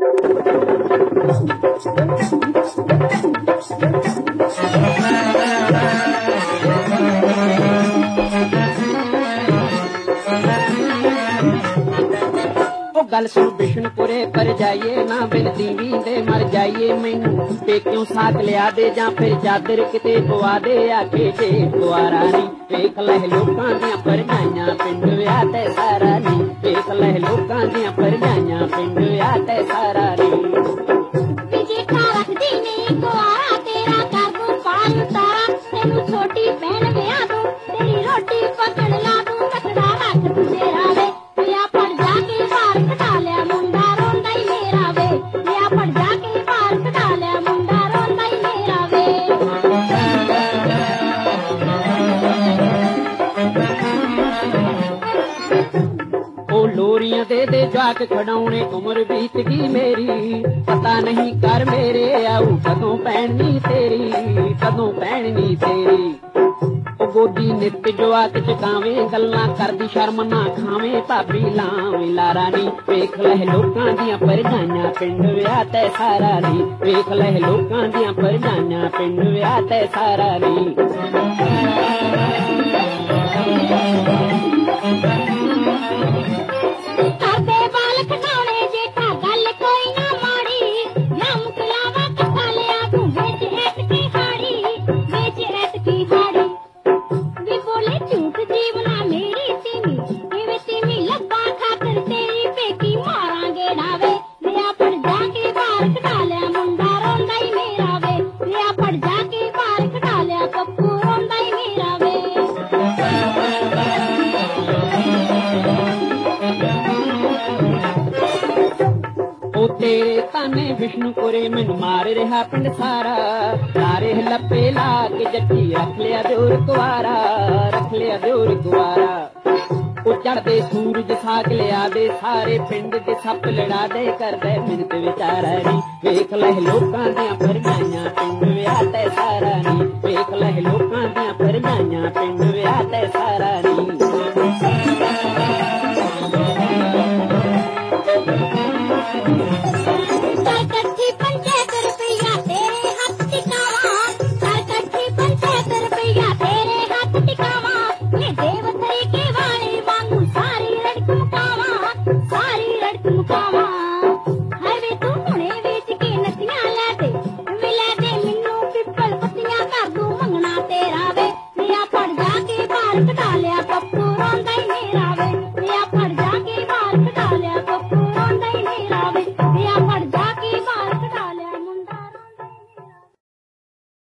गल सुन बिशनपुरे पर जाइए ना बिन दीवी दे मर जाइए मैनू पेक्यों साक लिया दे जां फिर चादर किते पवा दे आखे जे गुआरा नी वेख लह लोकां दियां परजाइयां पिंड विआह ते सारा नी वेख लह लोकां दियां परजाइयां पिंड विआह ते सारा नी जेठा रखदी नी गुआरा तेरा कर दूं पाल तारा तेनू छोटी बहन विआह दूं तेरी रोटी पकड़ ला दूं कटड़ा रख तू तेरा वे लिया पड़ जाके बाहर कटा लिया मुंडा रोंदा ही मेरा वे लिया पड़ जाके बाहर कटा लिया मुंडा रोंदा ही मेरा वे ओ लोरियां दे जाक खड़ाउणे उम्र बीत गई मेरी पता नहीं कर मेरे आऊ कदों पैणनी तेरी कदों पैणनी तेरी गोदी नित जवाक चकावे गल्लां करदी शर्म ना खावे भाभी लावे लारा नी वेख लह लोकां दियां परजाइयां पिंड विआह ते सारा नी वेख लह लोकां दियां परजाइयां पिंड विआह ते सारा नी करदे बाल खटाउने जेठा गल कोई ना माड़ी या मुकलावा कथा लिया तू बेच ऐतकी हाड़ी वे बोले झूठ जीवना मेरी तीमी इवे तीमी लब्बा खातर तेरी पेकी मारा गेड़ावे लिया पड़ जाके बाहर कटा लिया मुंडा रोंदा ही मेरा वे लिया पड़ जाके बाहर कटा लिया पप्पू रोंदा ही मेरा वे ओ तेरे ताने विष्णुपुरे मैनू मार रहा पिंड सारा सारे लपे ला के जट्टी रख लिया दूर कुआरा रख लिया दूर कुआरा ओ चढ़दे सूरज साक लिया दे सारे पिंड दे सप लड़ा दे कर दे मिनत विचारा नी वेख लह लोकां दियां परजाइयां पिंड विआह ते सारा नी वेख लह लोकां दियां परजाइयां पिंड विआह ते सारा नी